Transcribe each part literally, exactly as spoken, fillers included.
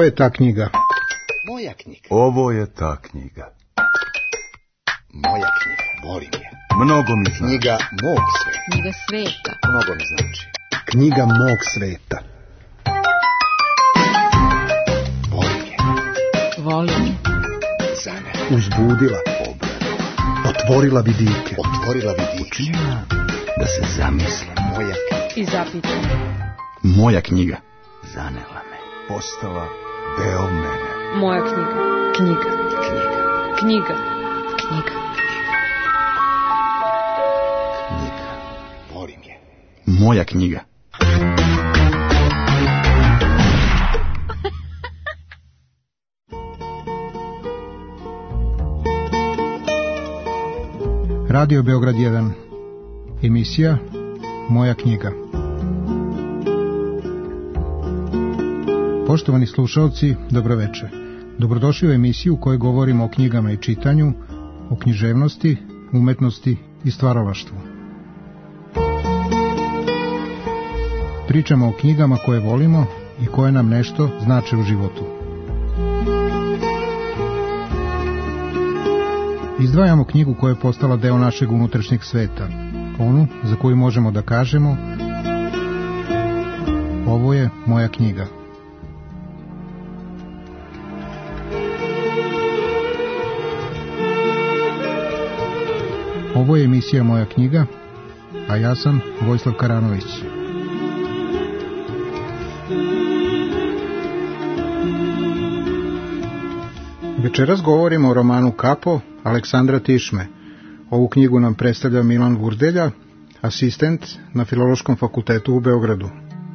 je ta knjiga. Moja knjiga. Ovo je ta knjiga. Moja knjiga. Volim je. Mnogo mi znači. Knjiga mog sveta. Knjiga sveta. Mnogo mi znači. Knjiga mog sveta. Volim je. Volim je. Za mene. Uzbudila. Obradila. Otvorila vidike. Otvorila vidike. Učinila da se zamislim. Moja knjiga. I zapitala. Moja knjiga. Zanela me. Postala deo mene. Moja knjiga. Knjiga. Knjiga. Knjiga. Knjiga. Knjiga. Volim je. Moja knjiga. Radio Beograd jedan. Emisija Moja knjiga. Poštovani slušalci, dobroveče. Dobrodošli u emisiju u kojoj govorimo o knjigama i čitanju, o književnosti, umetnosti i stvaralaštvu. Pričamo o knjigama koje volimo i koje nam nešto znače u životu. Izdvajamo knjigu koja je postala deo našeg unutrašnjeg sveta, onu za koju možemo da kažemo: ovo je moja knjiga. Ovo je emisija Moja knjiga, a ja sam Vojislav Karanović. Večeras govorimo o romanu Kapo Aleksandra Tišme. Ovu knjigu nam predstavlja Milan Vurdelja, asistent na Filološkom fakultetu u Beogradu.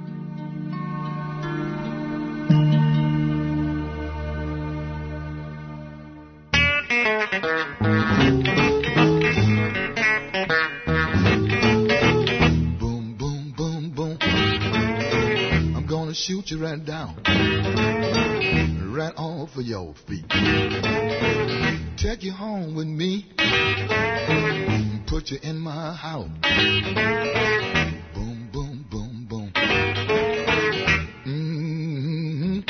Boom, boom, boom, boom. I'm gonna shoot you right down, right off of your feet. Take you home with me, put you in my house. Boom, boom, boom, boom. Mm-hmm.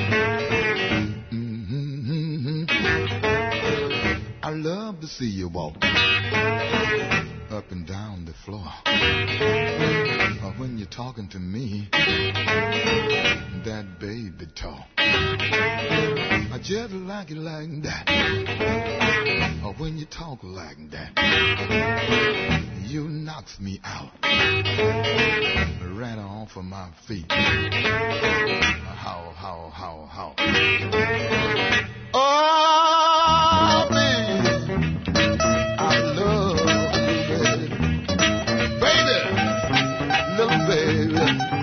Mm-hmm. I love to see you walk up and down the floor. Or when you're talking to me, that baby talk. I just like it like that. Or when you talk like that, you knocks me out, right off of my feet. How, how, how, how. Oh, baby, I love you, baby. Baby, little baby.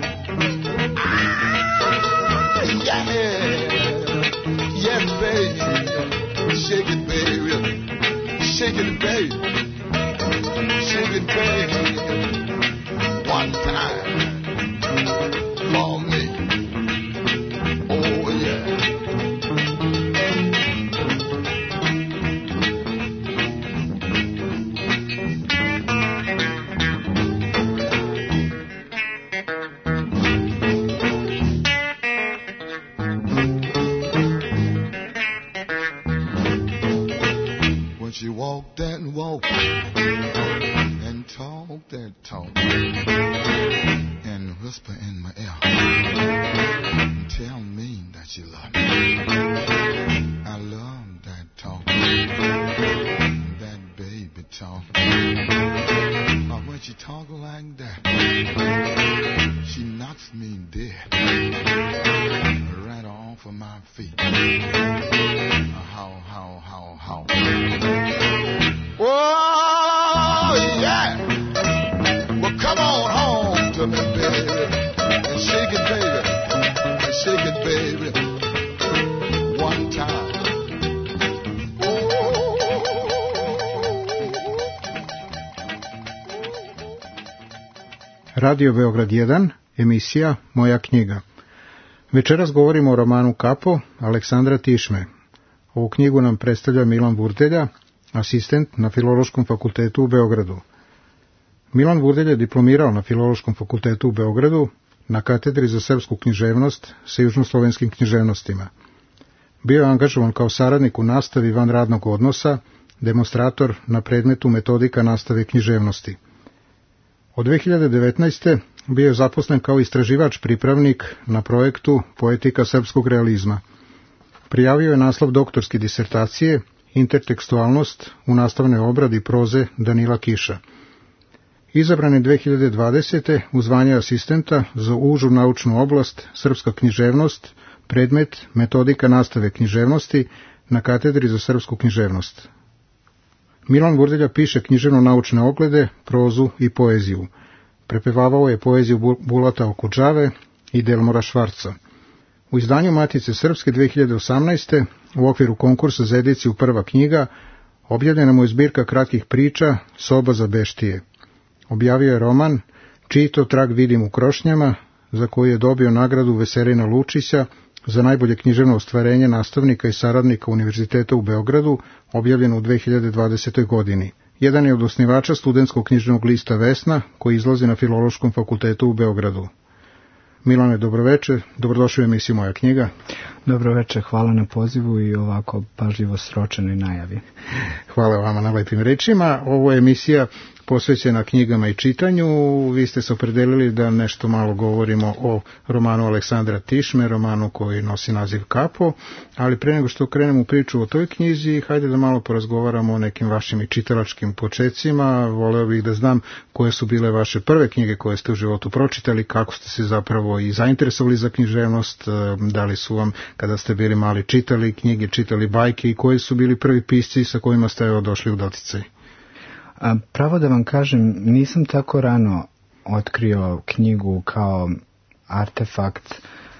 Ah, yeah. Yes, baby. Shake it, baby. Shake it, baby. Shake it, baby. One time for me. Oh, yeah. She walked that walk and talked that talk and whisper in my ear and tell me that she loved me. I love that talk, that baby talk. But when she talk like that, she knocks me dead, right off of my feet. How, how, how, how. Oh, yeah. Well, come on home to me, baby. And shake it, baby. And shake it, baby. One time. Oh. Radio Beograd jedan, emisija Moja knjiga. Večeras govorimo o romanu Kapo Aleksandra Tišme. Ovu knjigu nam predstavlja Milan Vurdelja, asistent na Filološkom fakultetu u Beogradu. Milan Vurdelja je diplomirao na Filološkom fakultetu u Beogradu na katedri za srpsku književnost sa južnoslovenskim književnostima. Bio je angažovan kao saradnik u nastavi van radnog odnosa, demonstrator na predmetu metodika nastave književnosti. Od dve hiljade devetnaeste. bio je zaposlen kao istraživač pripravnik na projektu Poetika srpskog realizma. Prijavio je naslov doktorske disertacije Intertekstualnost u nastavnoj obradi proze Danila Kiša. Izabran je dve hiljade dvadesete. u zvanje asistenta za užu naučnu oblast Srpska književnost, predmet Metodika nastave književnosti na katedri za srpsku književnost. Milan Burdelja piše književno-naučne oglede, prozu i poeziju. Prepevavao je poeziju Bulata Okudžave i Delmora Švarca. U izdanju Matice Srpske dve hiljade osamnaeste. u okviru konkursa za ediciju Prva knjiga objavljena mu je zbirka kratkih priča Soba za beštije. Objavio je roman Čiji to trag vidim u krošnjama, za koji je dobio nagradu Veselina Lučića za najbolje književno ostvarenje nastavnika i saradnika Univerziteta u Beogradu, objavljeno u dve hiljade dvadesetoj. godini. Jedan je od osnivača studentskog književnog lista Vesna, koji izlazi na Filološkom fakultetu u Beogradu. Milane, dobroveče, dobrodošli u emisiju Moja knjiga. Dobroveče, hvala na pozivu i ovako pažljivo sročenoj najavi. Hvala vama na lepim rečima. Ovo je emisija posvećena knjigama i čitanju. Vi ste se opredelili da nešto malo govorimo o romanu Aleksandra Tišme, romanu koji nosi naziv Kapo, ali pre nego što krenemo u priču o toj knjizi, hajde da malo porazgovaramo o nekim vašim i čitalačkim počecima. Voleo bih da znam koje su bile vaše prve knjige koje ste u životu pročitali, kako ste se zapravo i zainteresovali za književnost, da li su vam kada ste bili mali čitali knjige, čitali bajke i koji su bili prvi pisci sa kojima ste evo došli u doticaj? A, pravo da vam kažem, nisam tako rano otkrio knjigu kao artefakt,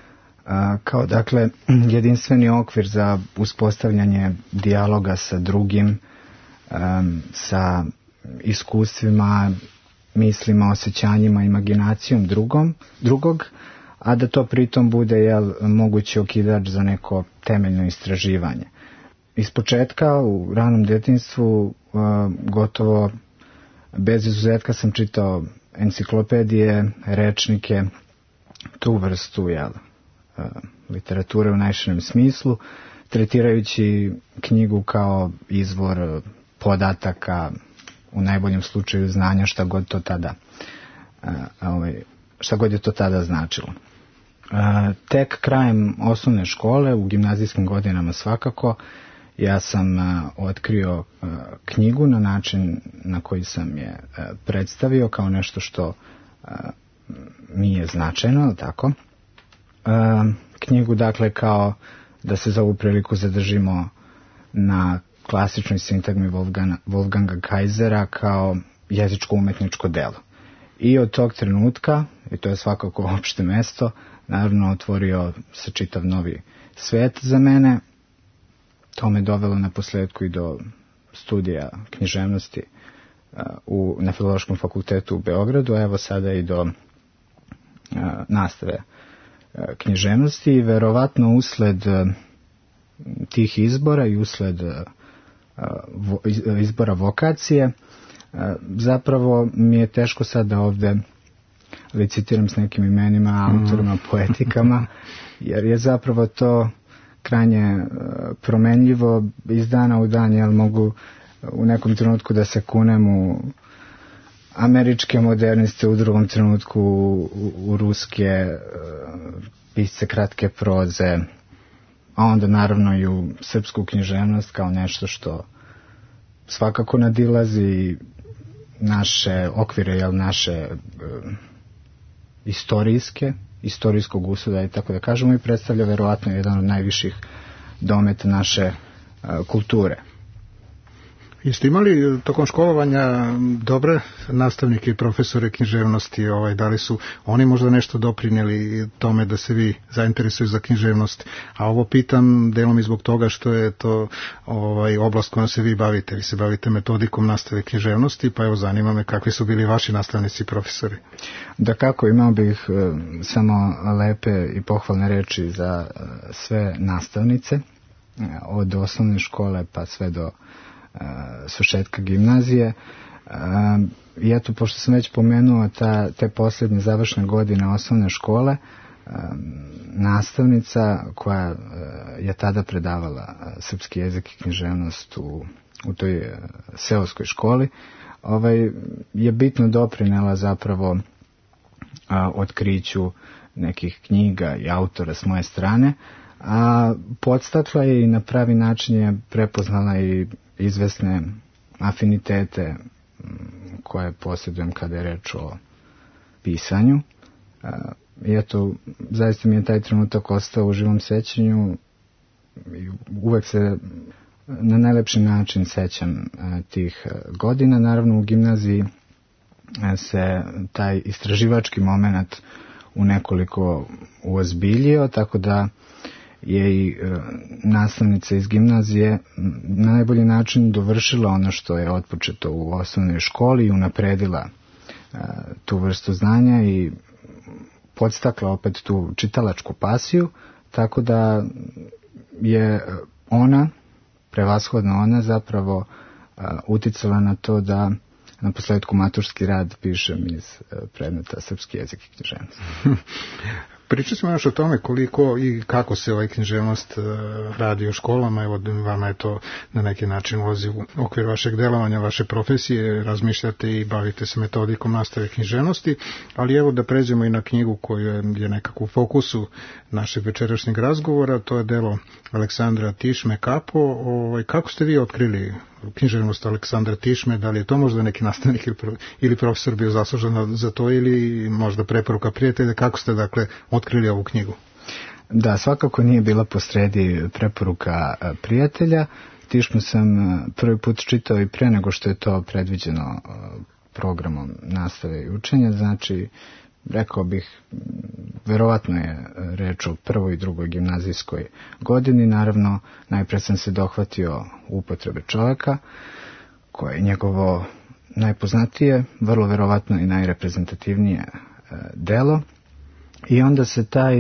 a, kao dakle jedinstveni okvir za uspostavljanje dijaloga sa drugim, a, sa iskustvima, mislima, osjećanjima, imaginacijom drugom, drugog, a da to pritom bude jel, mogući okidač za neko temeljno istraživanje. Iz početka, u ranom djetinjstvu, gotovo bez izuzetka sam čitao enciklopedije, rečnike, tu vrstu jel, literature u najširem smislu, tretirajući knjigu kao izvor podataka, u najboljem slučaju znanja, šta god to tada, šta god je to tada značilo. Tek krajem osnovne škole, u gimnazijskim godinama svakako, ja sam otkrio knjigu na način na koji sam je predstavio kao nešto što mi je značajno, tako. Knjigu, dakle, kao da se za ovu priliku zadržimo na klasičnoj sintagmi Wolfganga, Wolfganga Kaisera kao jezičko-umetničko delo. I od tog trenutka, i to je svakako opšte mesto, naravno otvorio se čitav novi svet za mene. To me dovelo na posledku i do studija književnosti u, na Filološkom fakultetu u Beogradu, a evo sada i do a, nastave a, književnosti. I verovatno usled a, tih izbora i usled a, vo, izbora vokacije, a, zapravo mi je teško sad da ovde licitiram s nekim imenima, autorima, poetikama, jer je zapravo to krajnje promenljivo iz dana u dan, jer mogu u nekom trenutku da se kunem u američke moderniste, u drugom trenutku u, u ruske pisce kratke proze, a onda naravno i u srpsku književnost kao nešto što svakako nadilazi naše okvire, jel, naše istorijske, istorijskog usuda i tako da kažemo, i predstavlja verovatno jedan od najviših dometa naše a, kulture. Jeste imali tokom školovanja dobre nastavnike i profesore književnosti? Ovaj, da li su oni možda nešto doprinijeli tome da se vi zainteresuju za književnost? A ovo pitam delom i zbog toga što je to ovaj, oblast kojom se vi bavite. Vi se bavite metodikom nastave književnosti, pa evo zanima me kakvi su bili vaši nastavnici i profesori. Da kako, imao bih e, samo lepe i pohvalne reči za e, sve nastavnice, e, od osnovne škole pa sve do svršetka gimnazije. I eto, pošto sam već pomenuo ta, te posljednje završne godine osnovne škole, nastavnica koja je tada predavala srpski jezik i književnost u, u toj seoskoj školi, ovaj, je bitno doprinela zapravo a, otkriću nekih knjiga i autora s moje strane, a podstakla je i na pravi način je prepoznala i izvesne afinitete koje posjedujem kada je reč o pisanju. I eto, zaista mi je taj trenutak ostao u živom sećanju i uvek se na najlepši način sećam tih godina. Naravno, u gimnaziji se taj istraživački moment u nekoliko uozbiljio, tako da je i nastavnica iz gimnazije na najbolji način dovršila ono što je otpočeto u osnovnoj školi i unapredila tu vrstu znanja i podstakla opet tu čitalačku pasiju, tako da je ona, prevashodno ona, zapravo uticala na to da na posledku maturski rad pišem iz predmeta srpski jezik i književnost. Pričali smo još o tome koliko i kako se ovaj književnost radi u školama, evo vama je to na neki način ulazi u okvir vašeg delovanja, vaše profesije, razmišljate i bavite se metodikom nastave književnosti, ali evo da pređemo i na knjigu koju je nekako u fokusu našeg večerašnjeg razgovora, to je delo Aleksandra Tišme Kapo. Ovaj, kako ste vi otkrili književnost Aleksandra Tišme, da li je to možda neki nastavnik ili profesor bio zaslužan za to ili možda preporuka prijatelja, kako ste dakle otkrili ovu knjigu? Da, svakako nije bila posredi preporuka prijatelja. Tišmu sam prvi put čitao i pre nego što je to predviđeno programom nastave i učenja, znači rekao bih, verovatno je reč o prvoj i drugoj gimnazijskoj godini. Naravno, najpre sam se dohvatio upotrebe čoveka, koje je njegovo najpoznatije, vrlo verovatno i najreprezentativnije delo. I onda se taj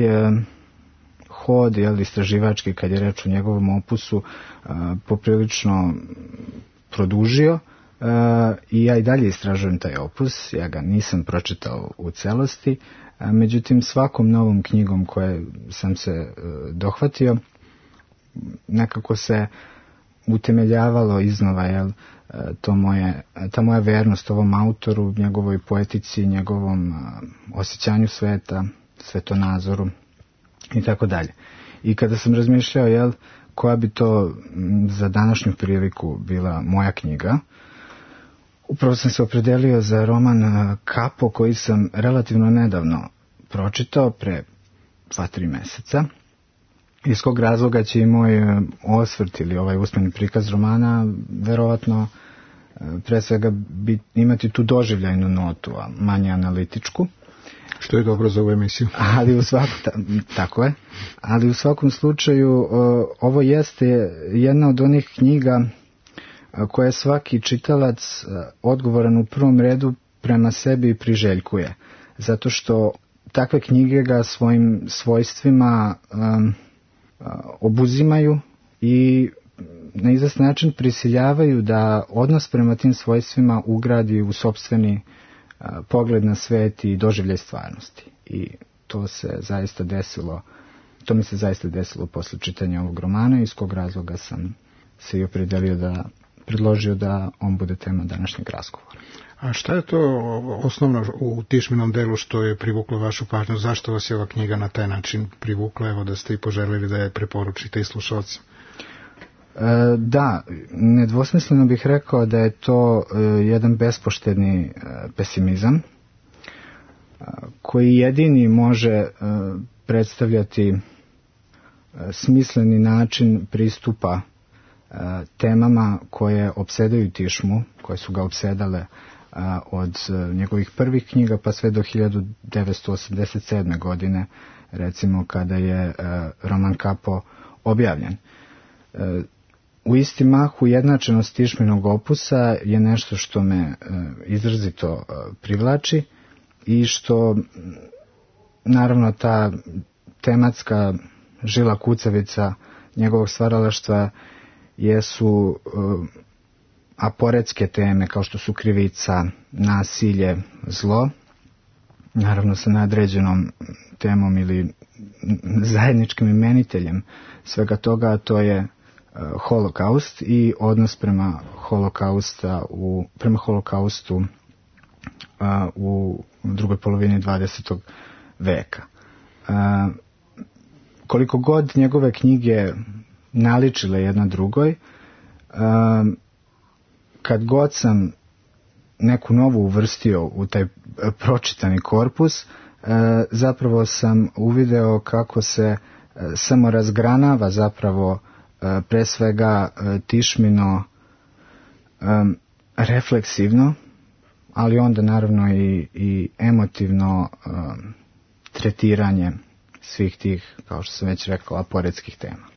hod, jel, istraživački, kad je reč o njegovom opusu, poprilično produžio. Uh, i ja i dalje istražujem taj opus, ja ga nisam pročitao u celosti, uh, međutim svakom novom knjigom koje sam se uh, dohvatio, nekako se utemeljavalo iznova, jel, uh, to moje, ta moja vernost ovom autoru, njegovoj poetici, njegovom uh, osjećanju sveta, svetonazoru i tako dalje. I kada sam razmišljao, jel, koja bi to za današnju priliku bila moja knjiga, upravo sam se opredelio za roman Kapo, koji sam relativno nedavno pročitao, pre dva, tri meseca. Iz kog razloga će i moj osvrt ili ovaj usmeni prikaz romana verovatno pre svega bi, imati tu doživljajnu notu, a manje analitičku. Što je dobro za ovu emisiju. Ali u svakom, ta, tako je, ali u svakom slučaju ovo jeste jedna od onih knjiga koje svaki čitalac odgovoran u prvom redu prema sebi priželjkuje. Zato što takve knjige ga svojim svojstvima um, obuzimaju i na izvestan način prisiljavaju da odnos prema tim svojstvima ugradi u sopstveni uh, pogled na svet i doživljaj stvarnosti. I to se zaista desilo, to mi se zaista desilo posle čitanja ovog romana, iz kog razloga sam se i opredelio da predložio da on bude tema današnjeg razgovora. A šta je to osnovno u Tišminom delu što je privuklo vašu pažnju? Zašto vas je ova knjiga na taj način privukla? Evo da ste i poželili da je preporučite i slušalcima. E, da, nedvosmisleno bih rekao da je to e, jedan bespoštedni e, pesimizam e, koji jedini može e, predstavljati e, smisleni način pristupa temama koje opsedaju Tišmu, koje su ga opsedale od njegovih prvih knjiga pa sve do hiljadu devetsto osamdeset sedme. godine, recimo kada je roman Kapo objavljen. U isti mah ujednačenost Tišminog opusa je nešto što me izrazito privlači i što naravno ta tematska žila kucavica njegovog stvaralaštva jesu uh, aporetske teme kao što su krivica, nasilje, zlo, naravno sa nadređenom temom ili zajedničkim imeniteljem svega toga, a to je uh, holokaust i odnos prema holokausta u, prema holokaustu uh, u drugoj polovini dvadesetog veka. Uh, koliko god njegove knjige naličile jedna drugoj, uh, kad god sam neku novu uvrstio u taj pročitani korpus, zapravo sam uvideo kako se samo razgranava zapravo pre svega tišmino, refleksivno, ali onda naravno i, i emotivno tretiranje svih tih, kao što sam već rekao, aporetskih tema.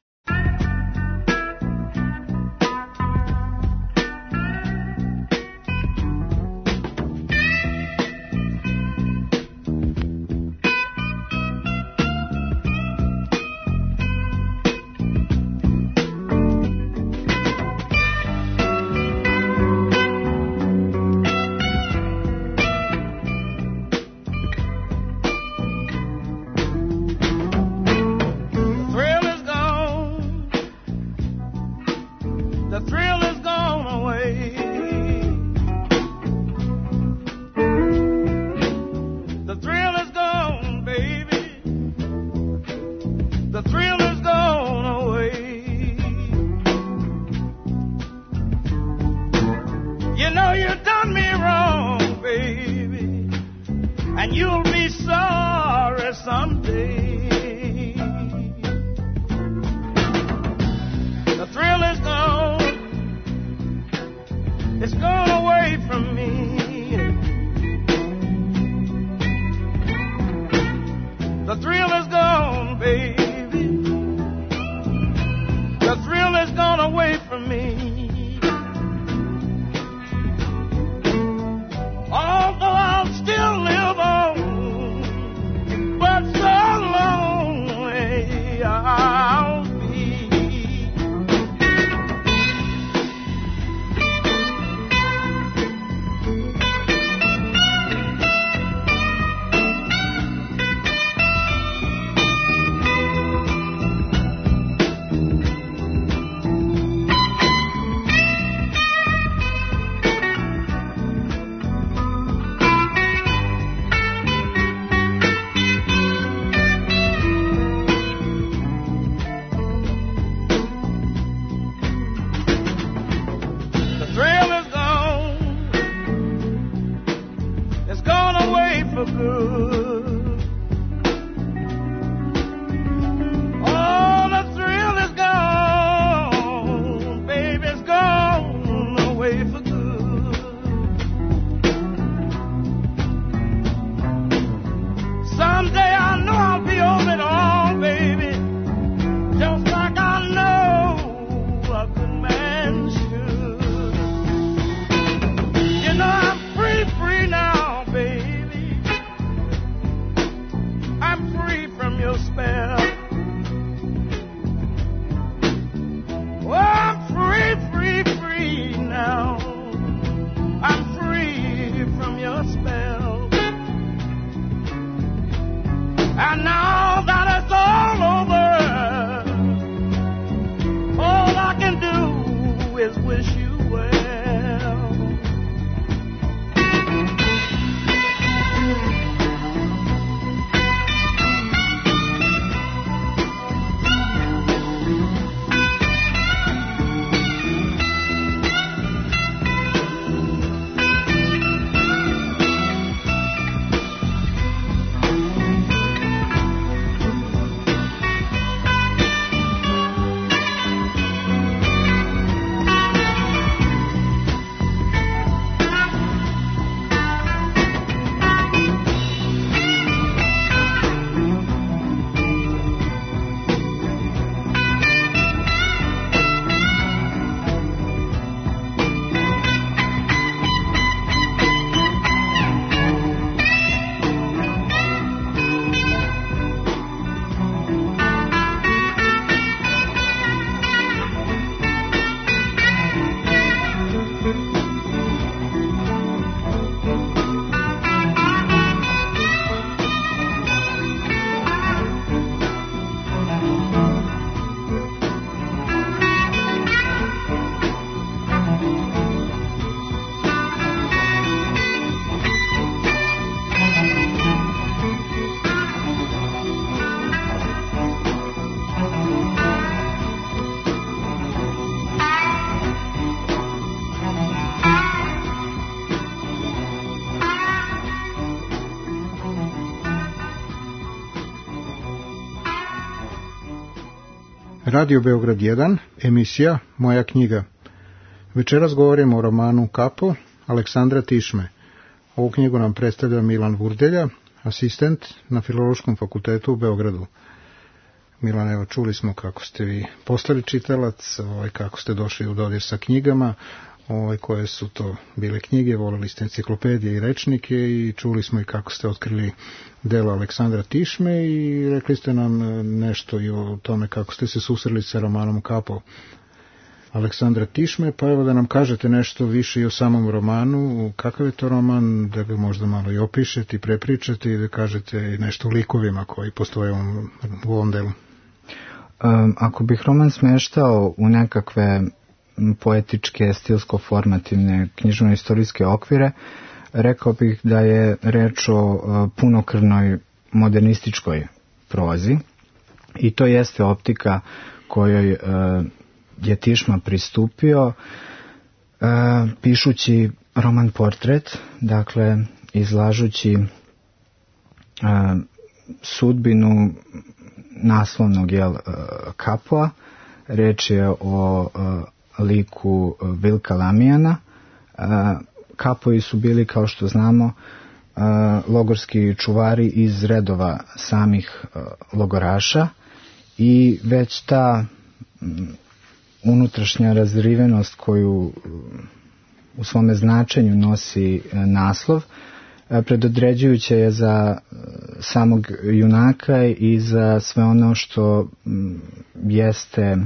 Radio Beograd jedan, emisija Moja knjiga. Večeras govorimo o romanu Kapo Aleksandra Tišme. Ovu knjigu nam predstavlja Milan Vurdelja, asistent na Filološkom fakultetu u Beogradu. Milan, evo, čuli smo kako ste vi postali čitalac, ovaj, kako ste došli u dodir sa knjigama, ovaj, koje su to bile knjige, volili ste enciklopedije i rečnike i čuli smo i kako ste otkrili delo Aleksandra Tišme i rekli ste nam nešto i o tome kako ste se susreli sa romanom Kapo Aleksandra Tišme, pa evo da nam kažete nešto više i o samom romanu, kakav je to roman, da ga možda malo i opišete i prepričate i da kažete nešto o likovima koji postoje u ovom, u ovom delu. Um, ako bih roman smeštao u nekakve poetičke, stilsko-formativne književno-istorijske okvire, rekao bih da je reč o uh, punokrvnoj modernističkoj prozi i to jeste optika kojoj uh, je Tišma pristupio uh, pišući roman Portret, dakle izlažući uh, sudbinu naslovnog jel, uh, Kapoa. Reč je o uh, liku Vilka Lamijana. Uh, Kapoji su bili, kao što znamo, uh, logorski čuvari iz redova samih uh, logoraša i već ta um, unutrašnja razrivenost koju u svome značenju nosi naslov predodređujuće je za samog junaka i za sve ono što jeste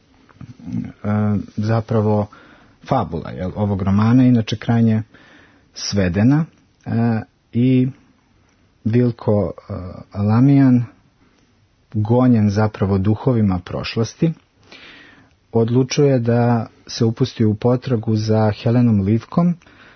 zapravo fabula jel, ovog romana, inače krajnje svedena, i Vilko Lamijan, gonjen zapravo duhovima prošlosti, odlučuje da se upusti u potragu za Helenom Livkom,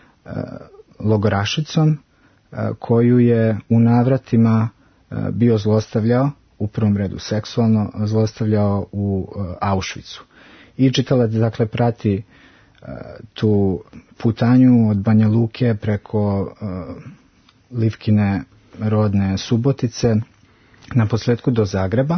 logorašicom, koju je u navratima bio zlostavljao, u prvom redu seksualno zlostavljao u Auschwitzu. I čitalac dakle prati tu putanju od Banja Luke preko Livkine rodne Subotice, na posledku do Zagreba,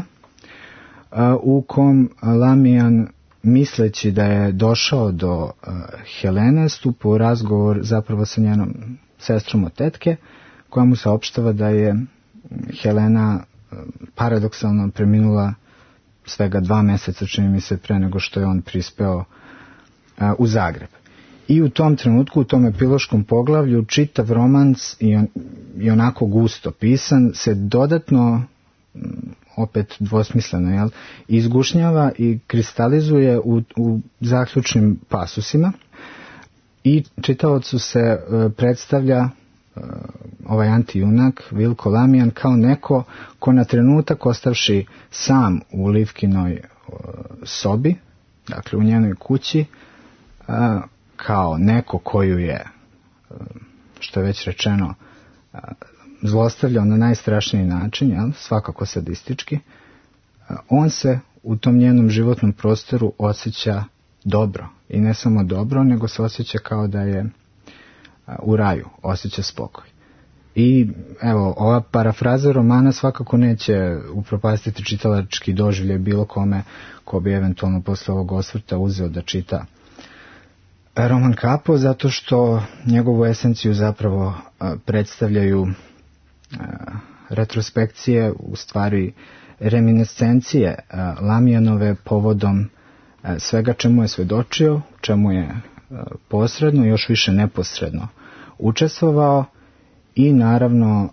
u kom Lamijan, misleći da je došao do uh, Helene, stupa u razgovor zapravo sa njenom sestrom od tetke, koja mu saopštava da je Helena uh, paradoksalno preminula svega dva meseca, čini mi se, pre nego što je on prispeo uh, u Zagreb. I u tom trenutku, u tom epiloškom poglavlju, čitav romans i, on, i onako gusto pisan se dodatno, opet dvosmisleno, jel, izgušnjava i kristalizuje u, u zaključnim pasusima i čitaocu se e, predstavlja e, ovaj antijunak Vilko Lamijan kao neko ko na trenutak, ostavši sam u Livkinoj e, sobi, dakle u njenoj kući, e, kao neko koju je, e, što je već rečeno, e, zlostavljao na najstrašniji način, jel, svakako sadistički, on se u tom njenom životnom prostoru osjeća dobro. I ne samo dobro, nego se osjeća kao da je u raju, osjeća spokoj. I evo, ova parafraza romana svakako neće upropastiti čitalački doživljaj bilo kome ko bi eventualno posle ovog osvrta uzeo da čita roman Kapo, zato što njegovu esenciju zapravo predstavljaju retrospekcije, u stvari reminiscencije Lamijanove povodom svega čemu je svedočio, čemu je posredno, još više neposredno učestvovao i naravno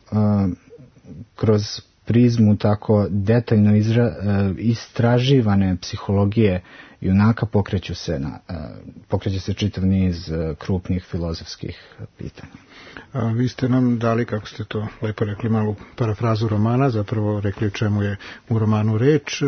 kroz prizmu tako detaljno izra, istraživane psihologije junaka pokreću se, na, pokreće se čitav niz krupnih filozofskih pitanja. A vi ste nam dali, kako ste to lepo rekli, malu parafrazu romana, zapravo rekli o čemu je u romanu reč,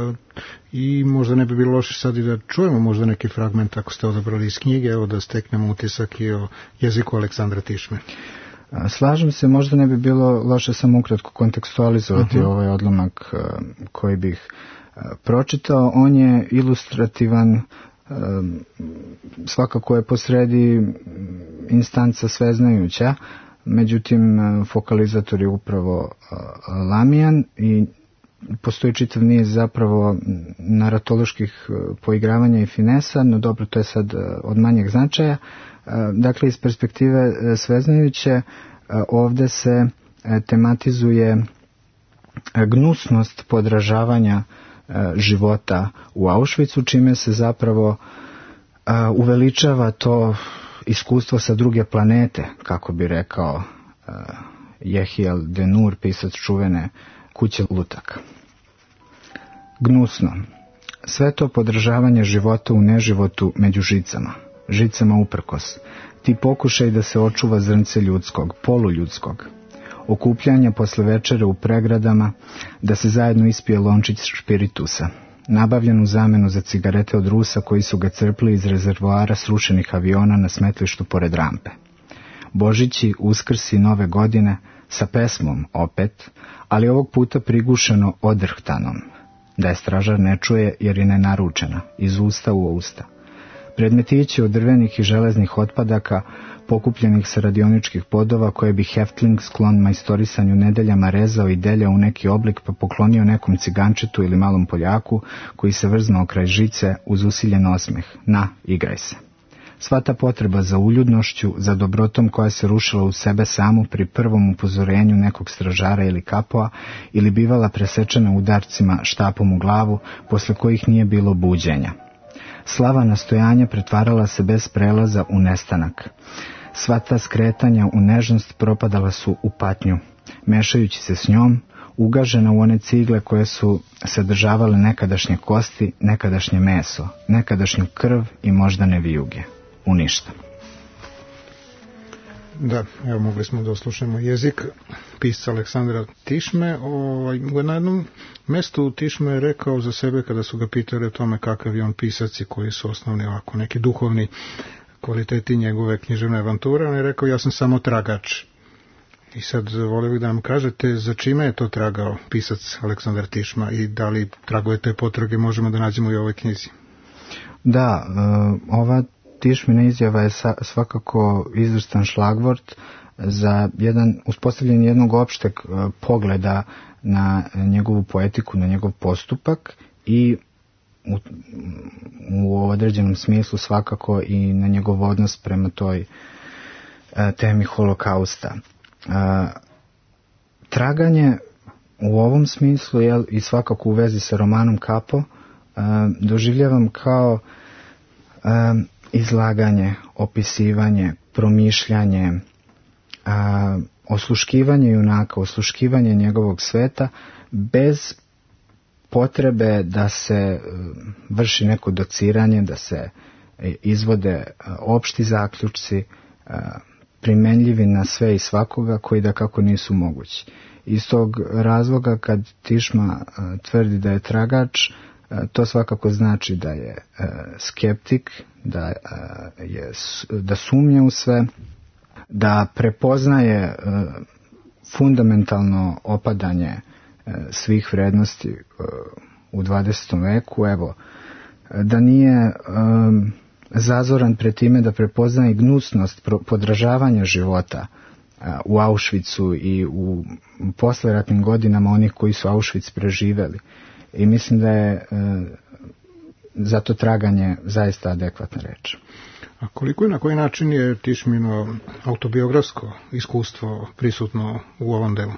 i možda ne bi bilo loše sad i da čujemo možda neki fragment, ako ste odabrali iz knjige, evo da steknemo utisak i o jeziku Aleksandra Tišme. Slažem se, možda ne bi bilo loše samo ukratko kontekstualizovati uh-huh. ovaj odlomak koji bih pročitao. On je ilustrativan, svakako je posredi instanca sveznajuća, međutim fokalizator je upravo Lamijan i postoji čitav niz zapravo naratoloških poigravanja i finesa, no dobro, to je sad od manjeg značaja. Dakle, iz perspektive sveznajuće, ovde se tematizuje gnusnost podražavanja života u Auschwitzu, čime se zapravo uveličava to iskustvo sa druge planete, kako bi rekao Jehiel Denur, pisac čuvene Kuće lutaka. Gnusno. Sve to podržavanje života u neživotu među žicama, žicama uprkos, ti pokušaj da se očuva zrnce ljudskog, poluljudskog, okupljanje posle večere u pregradama, da se zajedno ispije lončić špiritusa, nabavljen u zamenu za cigarete od Rusa koji su ga crpli iz rezervoara srušenih aviona na smetlištu pored rampe. Božići, Uskrsi, Nove godine, sa pesmom opet, ali ovog puta prigušeno odrhtanom, da je stražar ne čuje jer je nenaručena, iz usta u usta. Predmetići od drvenih i železnih otpadaka, pokupljenih sa radioničkih podova, koje bi Heftling sklon majstorisanju nedeljama rezao i deljao u neki oblik pa poklonio nekom cigančetu ili malom Poljaku koji se vrznuo kraj žice uz usiljen osmeh. Na, igraj se. Sva ta potreba za uljudnošću, za dobrotom koja se rušila u sebe samu pri prvom upozorenju nekog stražara ili kapoa ili bivala presečena udarcima štapom u glavu, posle kojih nije bilo buđenja. Slava nastojanja pretvarala se bez prelaza u nestanak. Sva ta skretanja u nežnost propadala su u patnju, mešajući se s njom, ugažena u one cigle koje su sadržavale nekadašnje kosti, nekadašnje meso, nekadašnju krv i moždane vijuge. U ništa. Da, evo mogli smo da oslušamo jezik pisca Aleksandra Tišme. Ovaj, na jednom mestu Tišme je rekao za sebe kada su ga pitali o tome kakav je on pisac i koji su osnovni ovako neki duhovni kvaliteti njegove književne avanture. On je rekao, ja sam samo tragač. I sad volio bih da nam kažete za čime je to tragao pisac Aleksandar Tišma i da li tragove te potrage možemo da nađemo i u ovoj knjizi. Da, ova Tišmina izjava je svakako izvrstan šlagvort za jedan, uspostavljanje jednog opšteg pogleda na njegovu poetiku, na njegov postupak i u, u određenom smislu svakako i na njegov odnos prema toj temi holokausta. Traganje u ovom smislu, jel, i svakako u vezi sa romanom Kapo, doživljavam kao izlaganje, opisivanje, promišljanje, a, osluškivanje junaka, osluškivanje njegovog sveta bez potrebe da se vrši neko dociranje, da se izvode opšti zaključci, a, primenljivi na sve i svakoga koji da kako nisu mogući. Iz tog razloga kad Tišma a, tvrdi da je tragač, to svakako znači da je e, skeptik, da, e, je, da sumnja u sve, da prepoznaje e, fundamentalno opadanje e, svih vrednosti e, u dvadesetom veku, evo, da nije e, zazoran pred time da prepoznaje gnusnost pro, podražavanja života e, u Auschwitzu i u posleratnim godinama onih koji su Auschwitz preživeli. I mislim da je e, zato traganje zaista adekvatna reč. A koliko i na koji način je Tišmino autobiografsko iskustvo prisutno u ovom delu?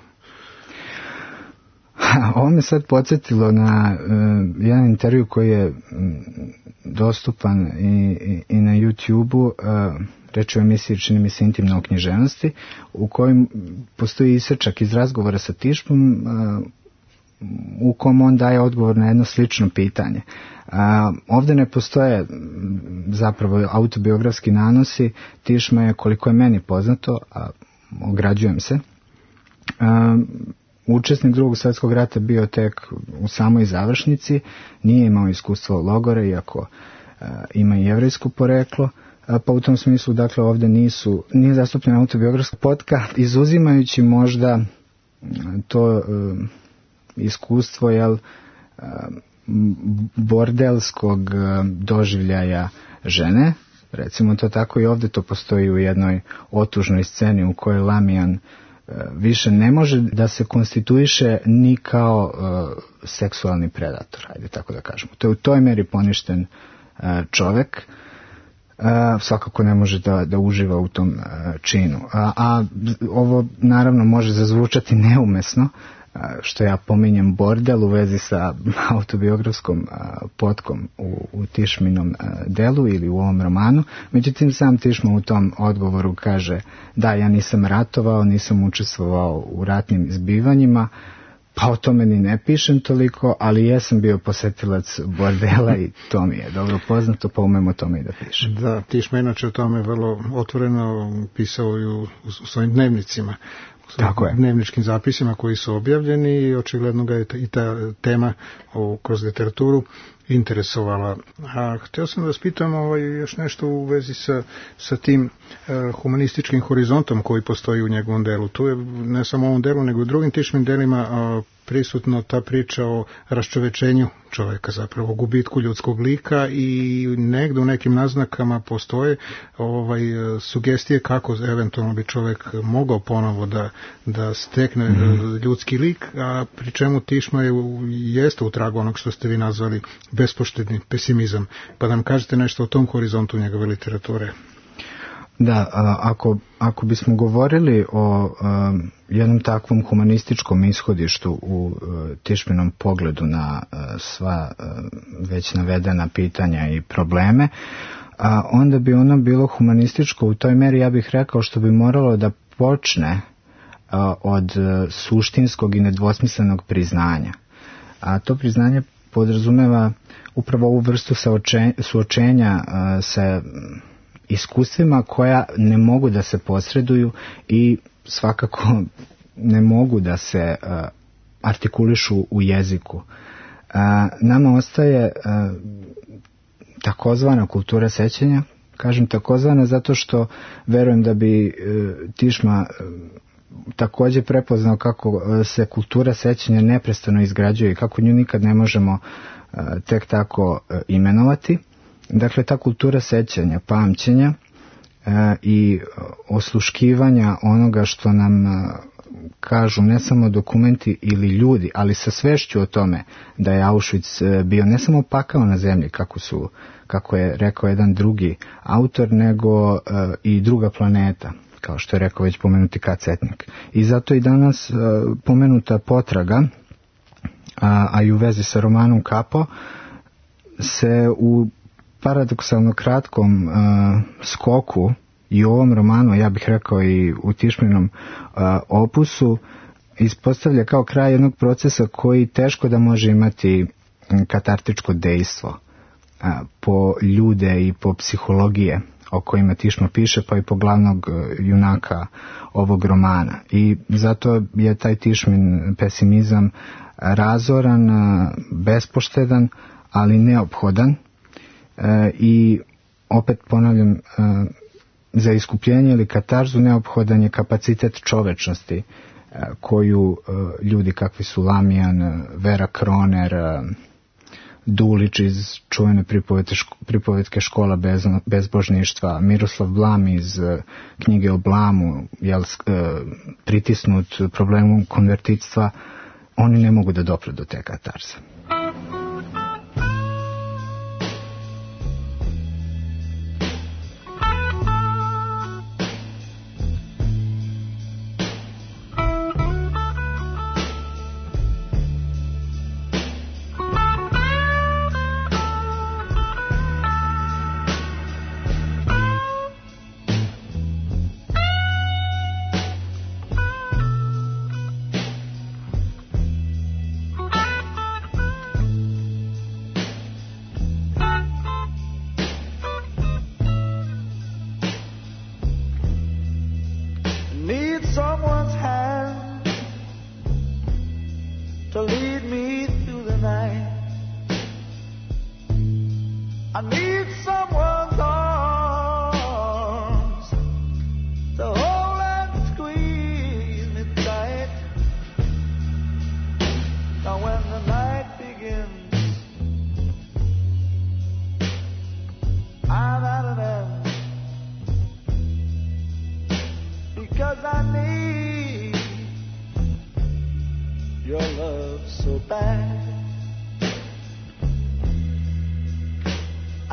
Ovo me sad podsjetilo na e, jedan intervju koji je dostupan i, i, i na YouTube-u, e, reč o emisiji, čini mi se, Intimno o književnosti, u kojem postoji isečak iz razgovora sa Tišmom, e, u kom on daje odgovor na jedno slično pitanje. A, ovdje ne postoje zapravo autobiografski nanosi. Tišma je, koliko je meni poznato, a ograđujem se, a, učesnik Drugog svjetskog rata bio tek u samoj završnici, nije imao iskustvo logore, iako a, ima i jevrejsko poreklo, a, pa u tom smislu, dakle, ovdje nisu, nije zastupljena autobiografska potka, izuzimajući možda to a, iskustvo, jel, bordelskog doživljaja žene, recimo to tako, i ovdje to postoji u jednoj otužnoj sceni u kojoj Lamijan više ne može da se konstituiše ni kao uh, seksualni predator, ajde tako da kažemo. To je u toj meri poništen uh, čovek, uh, svakako ne može da, da uživa u tom uh, činu. A, a ovo naravno može zazvučati neumesno, što ja pominjem bordel u vezi sa autobiografskom potkom u, u Tišminom delu ili u ovom romanu. Međutim, sam Tišma u tom odgovoru kaže da, ja nisam ratovao, nisam učestvovao u ratnim zbivanjima, pa o tome ni ne pišem toliko, ali jesam bio posetilac bordela i to mi je dobro poznato, pa umem o tome i da pišem. Da, Tišma inače o tome vrlo otvoreno pisao i u, u svojim dnevnicima. Tako je. Dnevničkim zapisima koji su objavljeni i očigledno ga je i ta tema o, kroz literaturu interesovala. A htio sam da vas pitam ovaj, još nešto u vezi sa, sa tim e, humanističkim horizontom koji postoji u njegovom delu. Tu je ne samo u ovom delu, nego i u drugim Tišmim delima a, prisutno ta priča o raščovečenju čoveka, zapravo gubitku ljudskog lika i negde u nekim naznakama postoje ovaj, sugestije kako eventualno bi čovek mogao ponovo da, da stekne mm. ljudski lik, a pri čemu Tišma je, jeste u tragu onog što ste vi nazvali bespoštedni pesimizam. Pa da nam kažete nešto o tom horizontu njegove literature. Da, ako, ako bismo govorili o um, jednom takvom humanističkom ishodištu u uh, Tišminom pogledu na uh, sva uh, već navedena pitanja i probleme, a onda bi ono bilo humanističko u toj meri, ja bih rekao, što bi moralo da počne uh, od uh, suštinskog i nedvosmislenog priznanja. A to priznanje podrazumeva upravo ovu vrstu suočenja uh, sa iskustvima koja ne mogu da se posreduju i svakako ne mogu da se uh, artikulišu u jeziku. Uh, nama ostaje uh, takozvana kultura sećanja. Kažem takozvana zato što verujem da bi uh, Tišma uh, takođe prepoznao kako uh, se kultura sećanja neprestano izgrađuje i kako nju nikad ne možemo uh, tek tako uh, imenovati. Dakle, ta kultura sećanja, pamćenja e, i osluškivanja onoga što nam e, kažu ne samo dokumenti ili ljudi, ali sa svešću o tome da je Auschwitz e, bio ne samo pakao na zemlji, kako, su, kako je rekao jedan drugi autor, nego e, i druga planeta, kao što je rekao već pomenuti Kacetnik. I zato i danas e, pomenuta potraga, a, a i u vezi sa romanom Kapo, se u paradoksalno kratkom uh, skoku i u ovom romanu, ja bih rekao i u Tišminom uh, opusu, ispostavlja kao kraj jednog procesa koji teško da može imati katartičko dejstvo uh, po ljude i po psihologije o kojima Tišma piše, pa i po glavnog uh, junaka ovog romana. I zato je taj Tišmin pesimizam razoran, uh, bespoštedan, ali neophodan. E, i opet ponavljam, e, za iskupljenje ili katarzu neophodan je kapacitet čovečnosti e, koju e, ljudi kakvi su Lamijan, Vera Kroner, e, Dulić iz čuvene pripovetke Škola bez, bezbožništva, Miroslav Blam iz e, knjige o Blamu, jel, e, pritisnut problemom konvertitstva, oni ne mogu da dopru do te katarze. Because I need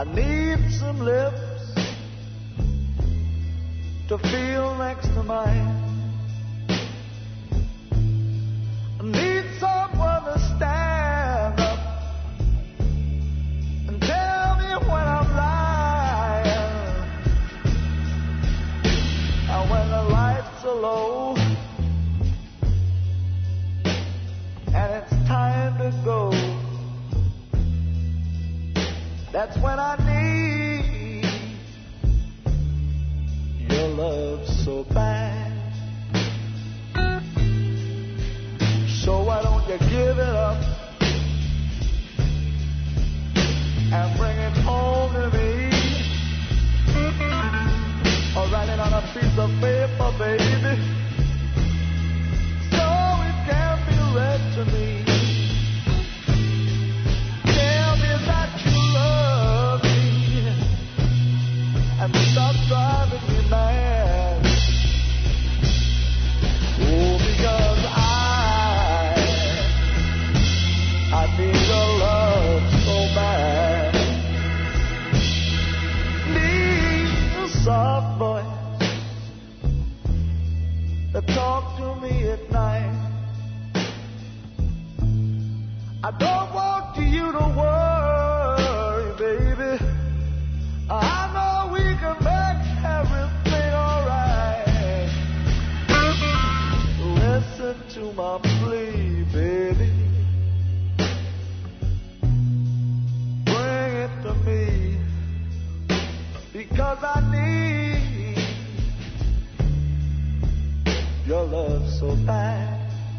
I need some lips to feel next to mine. I need someone to stand up and tell me when I'm lying. And when the lights are low and it's time to go, that's when I need your love so bad. So why don't you give it up and bring it home to me, or write it on a piece of paper, baby, so it can be read to me. Tell me that you love me and stop driving me mad. Oh, because I I need your love so bad. Need a soft voice that talk to me at night. I don't want you to worry, baby. I know we can make everything alright. Listen to my plea, baby. Bring it to me, because I need your love so bad.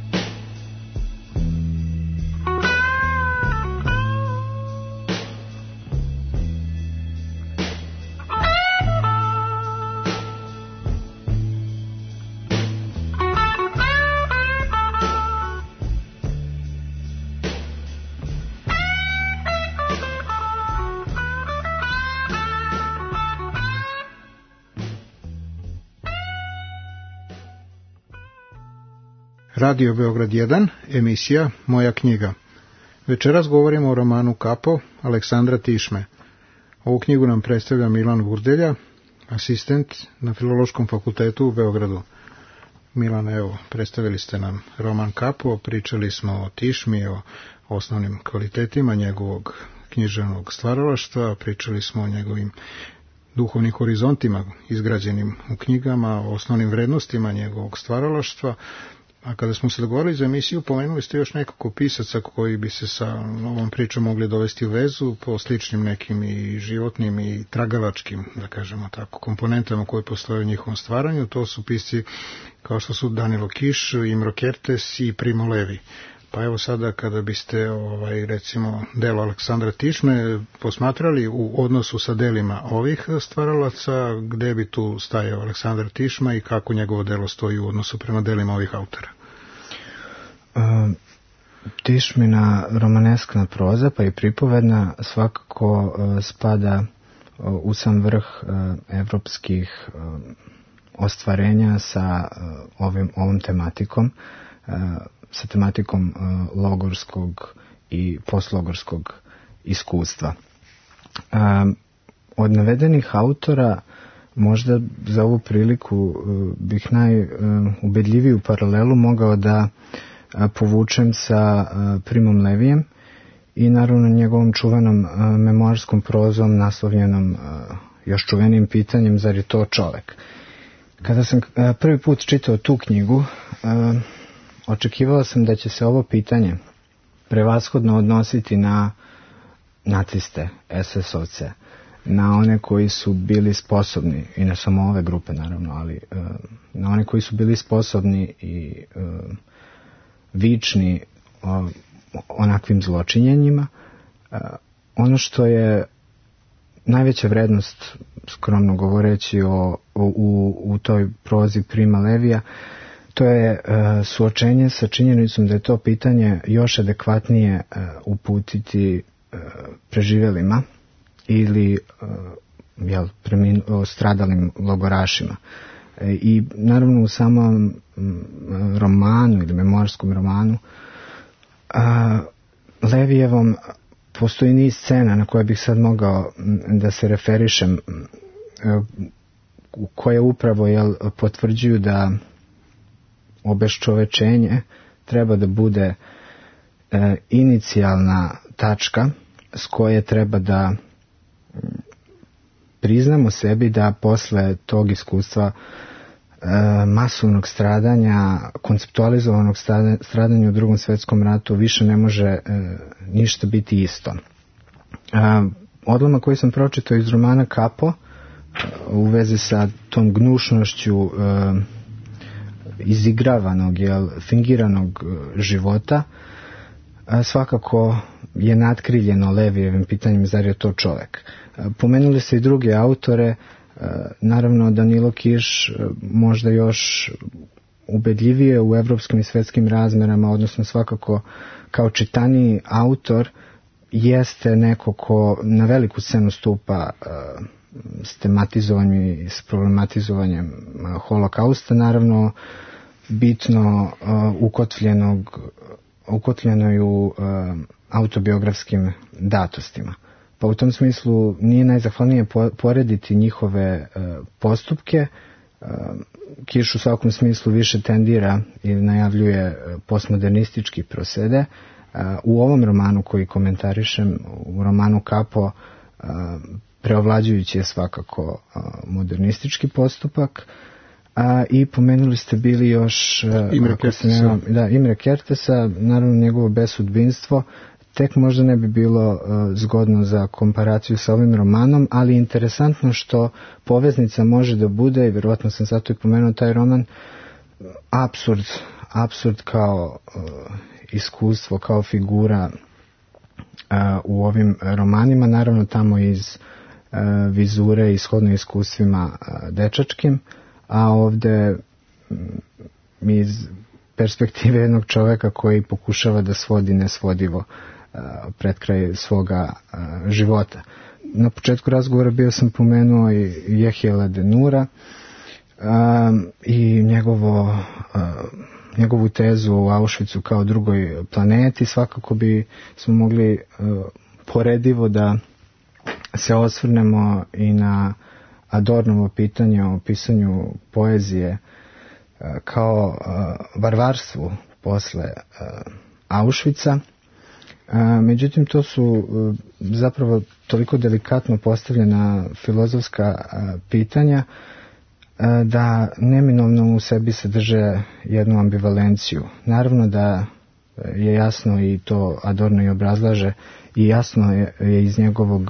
Radio Beograd jedan, emisija Moja knjiga. Večeras govorimo o romanu Kapo Aleksandra Tišme. Ovu knjigu nam predstavlja Milan Vurdelja, asistent na Filološkom fakultetu u Beogradu. Milan, evo, predstavili ste nam roman Kapo, pričali smo o Tišmi, o osnovnim kvalitetima njegovog književnog stvaralaštva, pričali smo o njegovim duhovnim horizontima izgrađenim u knjigama, o osnovnim vrednostima njegovog stvaralaštva. A kada smo se dogovorili za emisiju, pomenuli ste još nekako pisaca koji bi se sa ovom pričom mogli dovesti u vezu po sličnim nekim i životnim i tragalačkim, da kažemo tako, komponentama koje postoje u njihovom stvaranju. To su pisci kao što su Danilo Kiš, Imro Kertész i Primo Levi. Pa evo sada kada biste ovaj, recimo delo Aleksandra Tišme posmatrali u odnosu sa delima ovih stvaralaca, gde bi tu stajao Aleksandar Tišma i kako njegovo delo stoji u odnosu prema delima ovih autora? Uh, Tišmina romaneskna proza pa i pripovedna svakako uh, spada uh, u sam vrh uh, evropskih uh, ostvarenja sa uh, ovim, ovom tematikom, uh, sa tematikom uh, logorskog i postlogorskog iskustva. Uh, od navedenih autora možda za ovu priliku uh, bih najubedljiviju uh, paralelu mogao da uh, povučem sa uh, Primom Levijem i naravno njegovom čuvenom uh, memoarskom prozom naslovljenom uh, još čuvenim pitanjem zar je to čovek. Kada sam uh, prvi put čitao tu knjigu, uh, očekivao sam da će se ovo pitanje prevashodno odnositi na naciste, es es ovce, na one koji su bili sposobni, i ne samo ove grupe naravno, ali uh, na one koji su bili sposobni i uh, vični uh, onakvim zločinjenjima. Uh, ono što je najveća vrednost, skromno govoreći o, o, u, u toj prozi Prima Levija, to je uh, suočenje sa činjenicom da je to pitanje još adekvatnije uh, uputiti uh, preživelima ili uh, jel, premin, stradalim logorašima. E, I naravno u samom um, romanu ili memoarskom romanu uh, Levijevom postoji niz scena na koje bih sad mogao da se referišem, koje upravo jel, potvrđuju da obeščovečenje treba da bude e, inicijalna tačka s koje treba da priznamo sebi da posle tog iskustva e, masovnog stradanja, konceptualizovanog stradanja u Drugom svetskom ratu više ne može e, ništa biti isto. E, odlomak koji sam pročitao iz romana Kapo u vezi sa tom gnušnošću e, izigravanog, jel, fingiranog života, a, svakako je natkriljeno Levijevim pitanjem zar je to čovek. A, pomenuli se i druge autore, a, naravno Danilo Kiš možda još ubedljivije u evropskim i svetskim razmerama, odnosno svakako kao čitaniji autor jeste neko ko na veliku scenu stupa a, s tematizovanjem i s problematizovanjem holokausta, naravno bitno uh, ukotljenog, ukotljeno u uh, autobiografskim datostima. Pa u tom smislu nije najzahvalnije porediti njihove uh, postupke. Uh, Kiš u svakom smislu više tendira ili najavljuje postmodernistički procede. Uh, u ovom romanu koji komentarišem, u romanu Kapo, uh, preovlađujući je svakako a, modernistički postupak, a, i pomenuli ste bili još a, Imre Kertesa. Da, Imre Kertesa, naravno njegovo besudbinstvo, tek možda ne bi bilo a, zgodno za komparaciju sa ovim romanom, ali interesantno što poveznica može da bude, i vjerovatno sam zato i pomenuo taj roman, apsurd, apsurd kao a, iskustvo, kao figura a, u ovim romanima, naravno tamo iz vizure i shodno iskustvima dečačkim, a ovde iz perspektive jednog čoveka koji pokušava da svodi nesvodivo pred kraj svoga života. Na početku razgovora bio sam pomenuo i Jehijela Denura i njegovo, njegovu tezu o Auschwitzu kao drugoj planeti. Svakako bi smo mogli poredivo da se osvrnemo i na Adornovo pitanje o pisanju poezije kao varvarstvu posle Auschwitza. Međutim, to su zapravo toliko delikatno postavljena filozofska pitanja da neminovno u sebi sadrže jednu ambivalenciju. Naravno da je jasno, i to Adorno i obrazlaže, i jasno je, je iz njegovog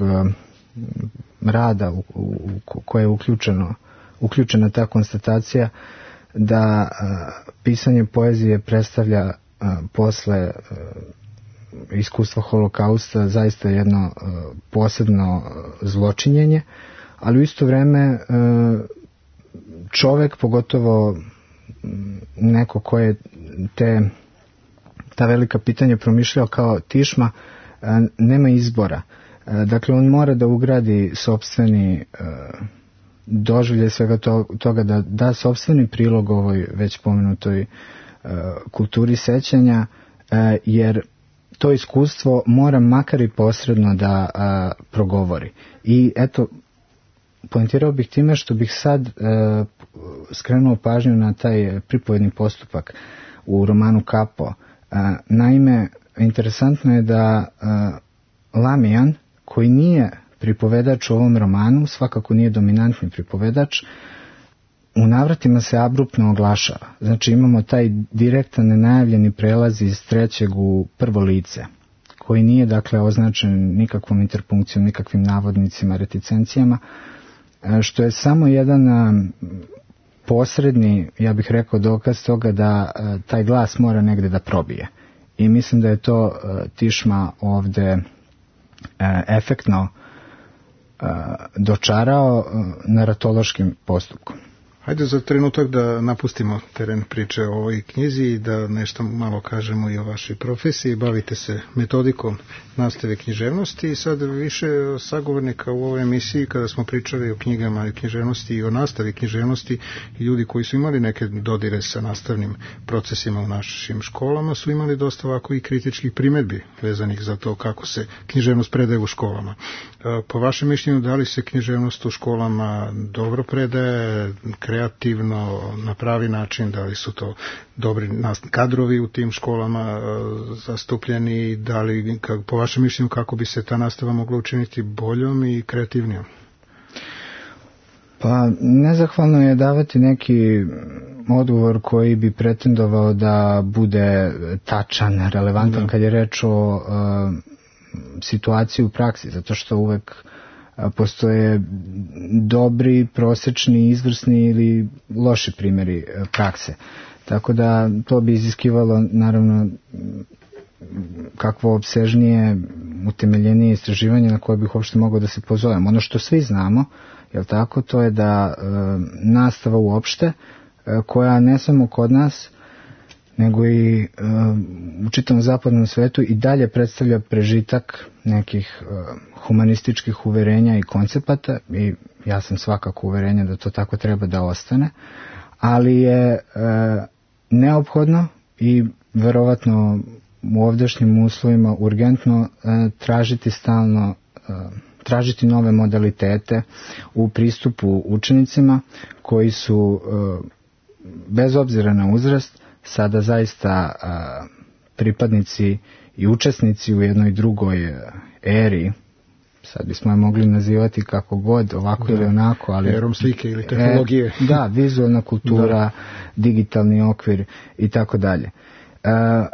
rada u, u, u koje je uključeno, uključena ta konstatacija da a, pisanje poezije predstavlja a, posle a, iskustva holokausta zaista jedno a, posebno zločinjenje, ali u isto vreme a, čovek, pogotovo neko ko je te, ta velika pitanja promišljao kao Tišma, nema izbora. Dakle, on mora da ugradi sopstveni doživljaj svega toga, da da sopstveni prilog ovoj već pomenutoj kulturi sećanja, jer to iskustvo mora makar i posredno da progovori. I eto, poentirao bih time što bih sad skrenuo pažnju na taj pripovedni postupak u romanu Kapo. Naime, interesantno je da Lamijan, koji nije pripovedač u ovom romanu, svakako nije dominantni pripovedač, u navratima se abruptno oglašava. Znači imamo taj direktan nenajavljeni prelaz iz trećeg u prvo lice, koji nije dakle označen nikakvom interpunkcijom, nikakvim navodnicima, reticencijama, što je samo jedan posredni, ja bih rekao, dokaz toga da taj glas mora negde da probije. I mislim da je to Tišma ovde efektno dočarao naratološkim postupkom. Hajde za trenutak da napustimo teren priče o ovoj knjizi i da nešto malo kažemo i o vašoj profesiji. Bavite se metodikom nastave književnosti i sad više sagovornika u ovoj emisiji kada smo pričali o knjigama i književnosti i o nastavi književnosti i ljudi koji su imali neke dodire sa nastavnim procesima u našim školama su imali dosta ovako i kritičkih primjedbi vezanih za to kako se književnost predaje u školama. Po vašem mišljenju, da li se književnost u školama dobro predaje, kreativno, na pravi način, da li su to dobri kadrovi u tim školama zastupljeni, da li, po vašem mišljenju, kako bi se ta nastava mogla učiniti boljom i kreativnijom? Pa nezahvalno je davati neki odgovor koji bi pretendovao da bude tačan, relevantan da. Kad je reč o uh, situaciji u praksi, zato što uvek postoje dobri, prosečni, izvrsni ili loši primjeri prakse. Tako da to bi iziskivalo naravno kakvo opsežnije, utemeljenije istraživanje na koje bih uopšte mogao da se pozovem. Ono što svi znamo, je li tako, to je da e, nastava uopšte, e, koja ne samo kod nas, nego i e, u čitavom zapadnom svetu i dalje predstavlja prežitak nekih e, humanističkih uverenja i koncepata, i ja sam svakako uverenja da to tako treba da ostane, ali je e, neophodno i verovatno u ovdašnjim uslovima urgentno e, tražiti stalno e, tražiti nove modalitete u pristupu učenicima koji su e, bez obzira na uzrast sada zaista a, pripadnici i učesnici u jednoj drugoj eri, sad bismo je mogli nazivati kako god, ovako da, ili onako, ali erom slike ili tehnologije. E, da, vizualna kultura, da. Digitalni okvir i tako dalje. E,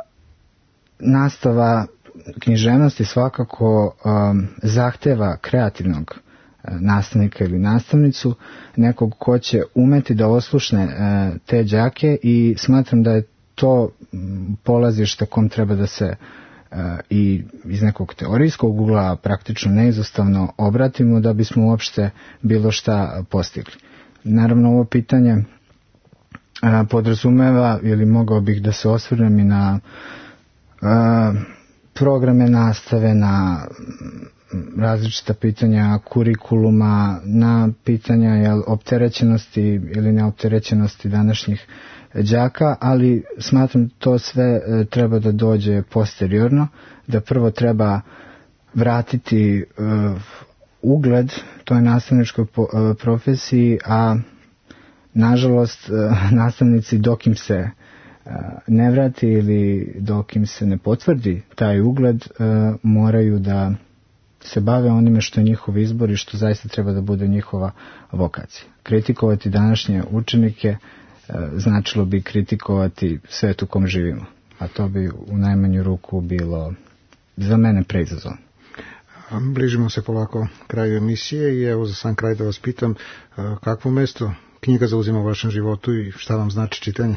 nastava književnosti svakako um, zahteva kreativnog nastavnika ili nastavnicu, nekog ko će umeti da oslušne e, te đake, i smatram da je to polazište kom treba da se e, i iz nekog teorijskog ugla praktično neizostavno obratimo da bismo uopšte bilo šta postigli. Naravno, ovo pitanje e, podrazumeva, ili mogao bih da se osvrnem i na e, programe nastave, na različita pitanja kurikuluma, na pitanja jel, opterećenosti ili neopterećenosti današnjih đaka, ali smatram to sve e, treba da dođe posteriorno, da prvo treba vratiti e, ugled toj nastavničkoj po, e, profesiji, a nažalost e, nastavnici dok im se ne vrati ili dok im se ne potvrdi taj ugled, e, moraju da se bave onime što je njihov izbor i što zaista treba da bude njihova vokacija. Kritikovati današnje učenike e, značilo bi kritikovati svet u kom živimo, a to bi u najmanju ruku bilo za mene preizazovno. Bližimo se polako kraju emisije i evo za sam kraj da vas pitam kakvo mesto knjiga zauzima u vašem životu i šta vam znači čitanje?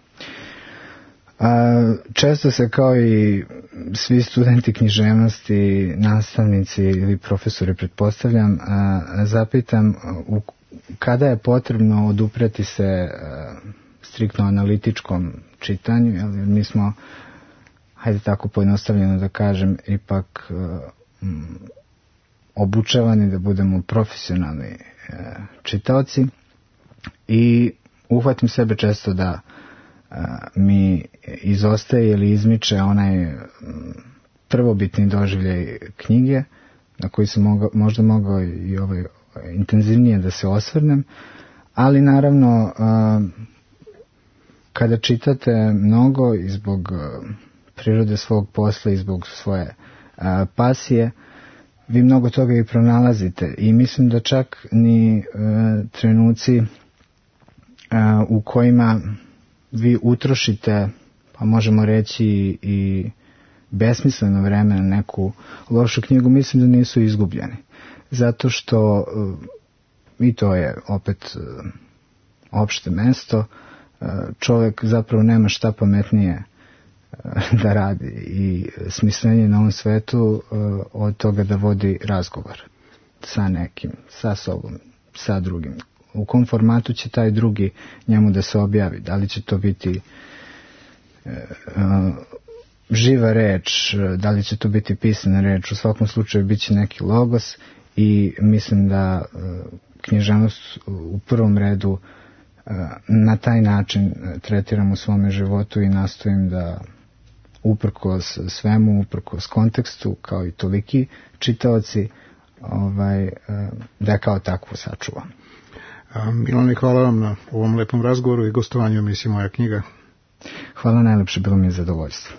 A, često se kao i svi studenti književnosti, nastavnici ili profesori, pretpostavljam, a, zapitam u, kada je potrebno odupreti se a, striktno analitičkom čitanju, jer mi smo, hajde tako pojednostavljeno da kažem, ipak a, m, obučavani da budemo profesionalni a, čitaoci, i uhvatim sebe često da mi izostaje ili izmiče onaj prvobitni doživljaj knjige na koji sam mogao, možda mogao i ovaj, intenzivnije da se osvrnem, ali naravno kada čitate mnogo i zbog prirode svog posla i zbog svoje pasije, vi mnogo toga i pronalazite, i mislim da čak ni trenuci u kojima vi utrošite, pa možemo reći i besmisleno vreme na neku lošu knjigu, mislim da nisu izgubljeni. Zato što, i to je opet opšte mesto, čovjek zapravo nema šta pametnije da radi i smislenije na ovom svetu od toga da vodi razgovor sa nekim, sa sobom, sa drugim, u kom formatu će taj drugi njemu da se objavi. Da li će to biti uh, živa reč, da li će to biti pisana reč, u svakom slučaju bit će neki logos i mislim da uh, književnost u prvom redu uh, na taj način tretiram u svome životu i nastojim da uprkos svemu, uprkos kontekstu, kao i toliki čitaoci, ovaj, da kao takvu sačuvam. Milane, hvala vam na ovom lepom razgovoru i gostovanju u emisiji Moja knjiga. Hvala najlepše, bilo mi je zadovoljstvo.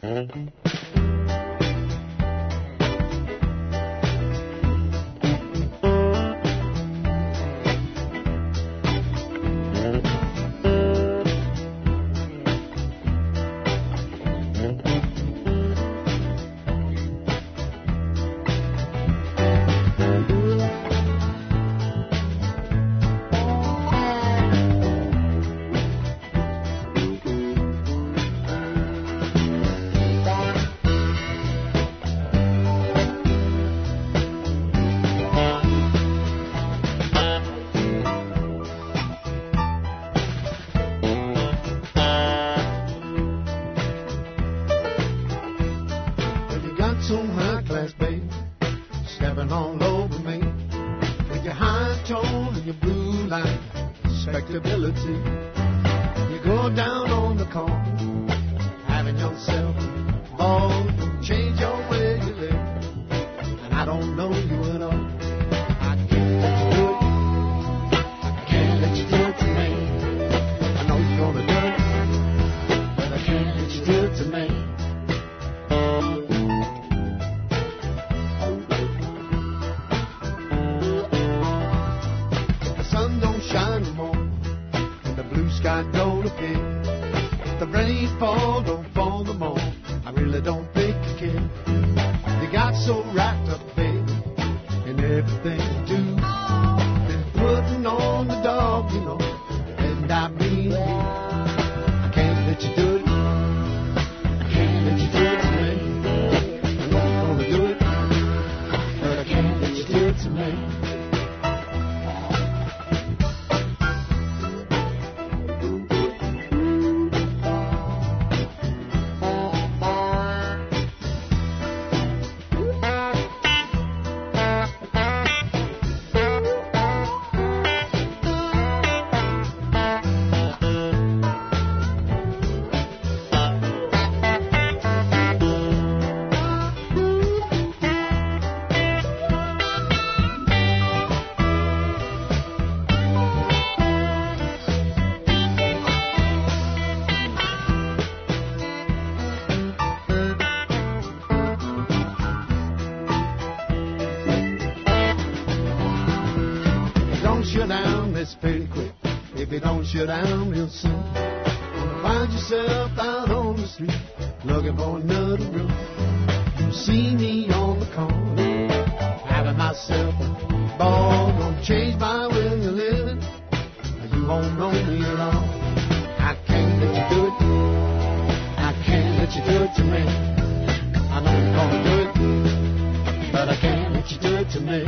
Shut down real soon. Gonna find yourself out on the street looking for another room. You see me on the corner having myself a ball. Gonna change my way of living. You won't know me long. I can't let you do it. I can't let you do it to me. I know you're gonna do it, but I can't let you do it to me.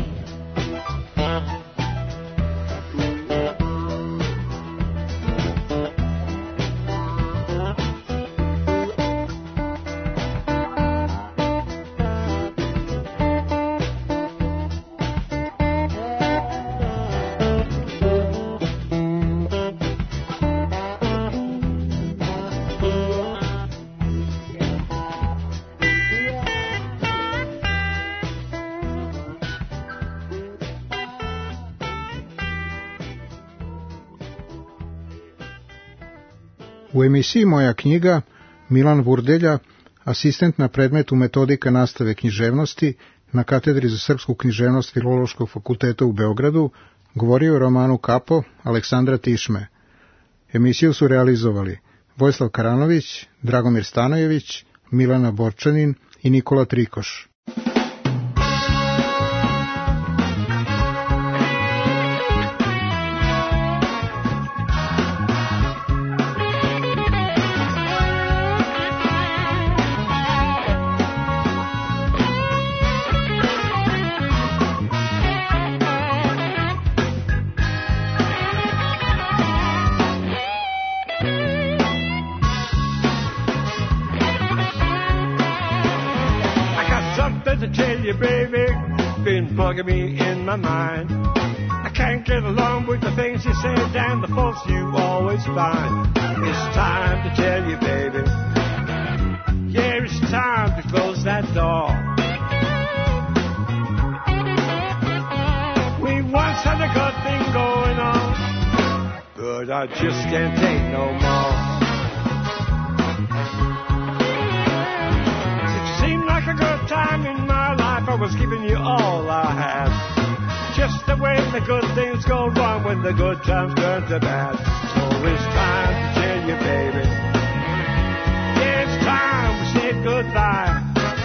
U emisiji Moja knjiga Milan Vurdelja, asistent na predmetu metodika nastave književnosti na katedri za srpsku književnost Filološkog fakulteta u Beogradu, govorio o romanu Kapo Aleksandra Tišme. Emisiju su realizovali Vojislav Karanović, Dragomir Stanojević, Milana Borčanin i Nikola Trikoš. bugging me in my mind. I can't get along with the things you say and the faults you always find. It's time to tell you, baby. Yeah, it's time to close that door. We once had a good thing going on, but I just can't take no more. It seemed like a good time in my life. I was giving you all I had. Just the way the good things go wrong when the good times turn to bad. So it's time to tell you, baby. Yeah, it's time we said goodbye.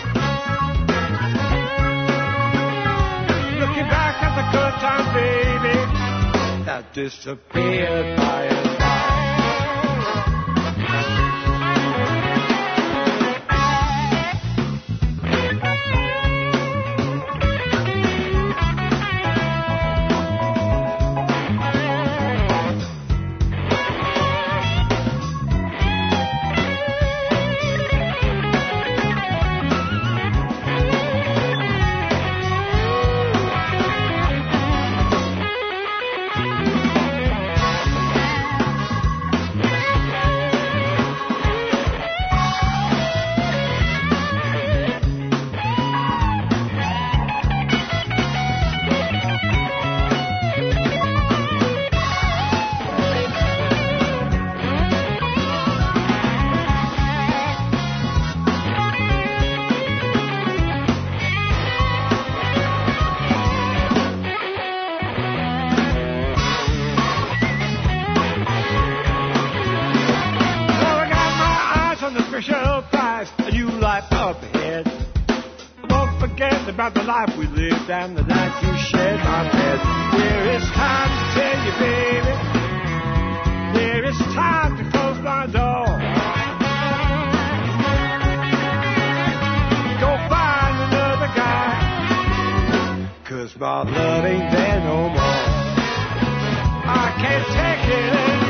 Looking back at the good times, baby, that disappeared by and by. About the life we lived and the night you shed my bed. There is time to tell you, baby. There is time to close my door. Go find another guy, 'cause my love ain't there no more. I can't take it anymore.